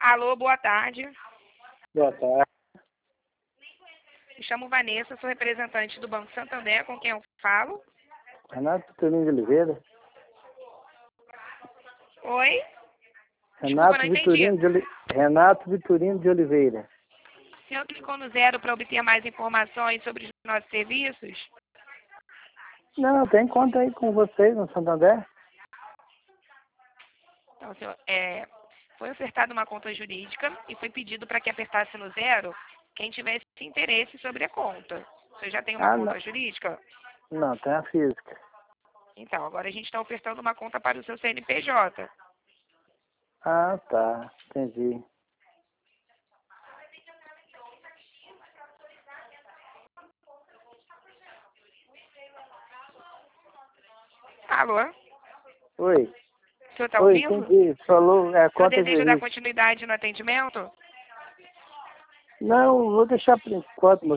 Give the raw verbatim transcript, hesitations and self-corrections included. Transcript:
Alô, boa tarde. Boa tarde. Me chamo Vanessa, sou representante do Banco Santander, com quem eu falo. Renato Vitorino de Oliveira. Oi? Renato Desculpa, não Vitorino entendi. de Oli... Renato Vitorino de Oliveira. O senhor clicou no zero para obter mais informações sobre os nossos serviços? Não, tem conta aí com vocês no Santander? Então, senhor, é, foi ofertada uma conta jurídica e foi pedido para que apertasse no zero quem tivesse interesse sobre a conta. Você já tem uma Ah, conta não. jurídica? Não, tem a física. Então, agora a gente está ofertando uma conta para o seu C N P J. Ah, tá. Entendi. Alô? Oi. O senhor está Oi, ouvindo? entendi. Falou, é a O senhor conta deseja dar jurídica. continuidade no atendimento? Não, vou deixar por enquanto,